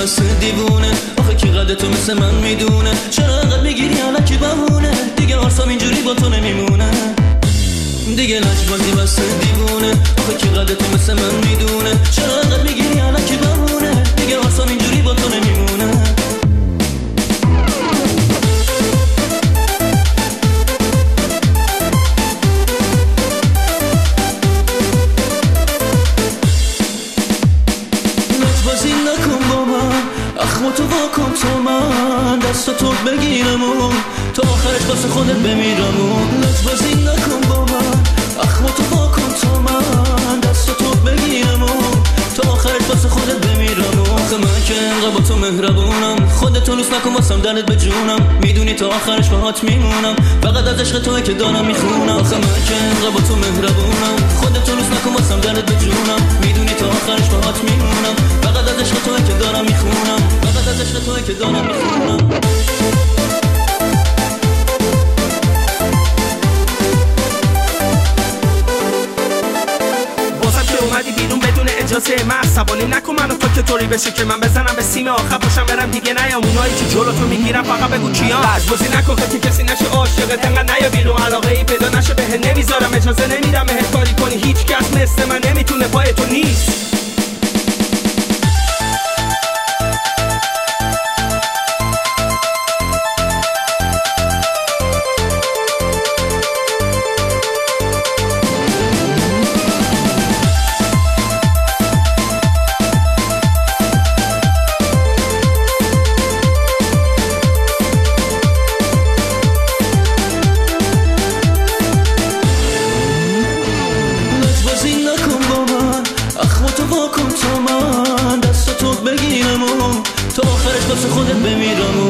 بسته دیوونه. آخه کی قد تو مثل من میدونه؟ چرا انقدر میگیری الکی بهونه؟ دیگه آرسام اینجوری با تو نمیمونه. دیگه لجبازی بسته دیوونه. آخه کی قد تو مثل من میدونه؟ چرا انقدر میگیری الکی بهونه؟ دیگه آرسام اینجوری با تو نمیمونه. لجبازی نکن با من، اخماتو واکن تو من، دست تو بگیرم و تا آخرش واسه خودت بمیرم. لجبازی نکن با من، اخماتو واکن تو من، دست تو بگیرم و تا آخرش واسه خودت بمیرم. آخه من که انقدر با تو مهربونم، خودتو لوس نکن واسم دلت به جونم. میدونی تا آخرش باهات میمونم، فقط از عشق توئه که دارم میخونم. آخه من که انقدر با تو مهربونم، خودتو لوس نکن واسم دلت به جونم. میدونی تا آخرش باهات میمونم، فقط از عشق توئه که دارم میخونم. فقط از عشق توئه که دارم میخونم. اومدی بیرون بدون اجازه من، عصبانی نکن منو تو که طوری بشه که من بزنم به سیم آخر باشم برم دیگه نیام. اونایی که جلو تو میگیرم فقط بگو کیان. لجبازی نکن که کسی نشه عاشقت، انقدر نیا بیرون علاقه ای پیدا نشه بهت نمیذارم اجازه نمیدم بهت کاری کنی. هیچ کس مثل من نمیتونه پای تو نیست. واکن تو من، دست تو بگیرم و تا آخرش واسه خودت بمیرم.